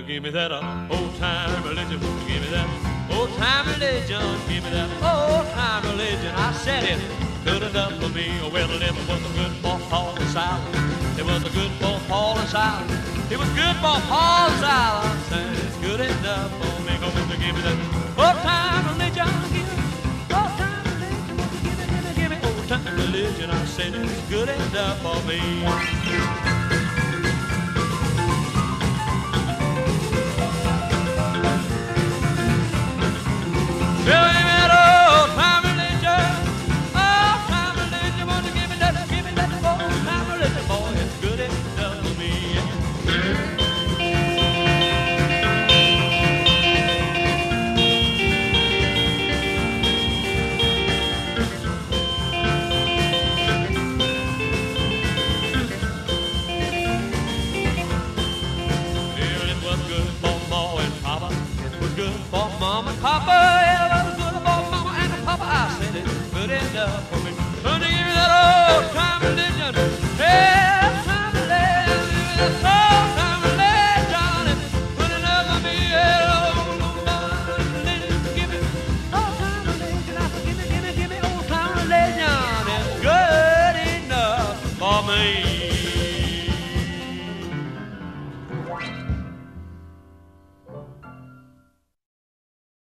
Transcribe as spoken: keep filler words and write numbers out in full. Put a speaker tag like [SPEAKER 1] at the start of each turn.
[SPEAKER 1] give me that uh, old time religion? Won't you give me that old time religion? Give me that old time religion. I said it good enough for me. Well, it was good for Paul and Silas. It was good for Paul and Silas. It was good for Paul and Silas. And it's good enough for me. Go, won't you give me that old time religion? Give me old time religion. Won't you give me, give me, give me old time religion? I said it's good enough for me. Papa, it was good for Mama and Papa. I said it's good enough for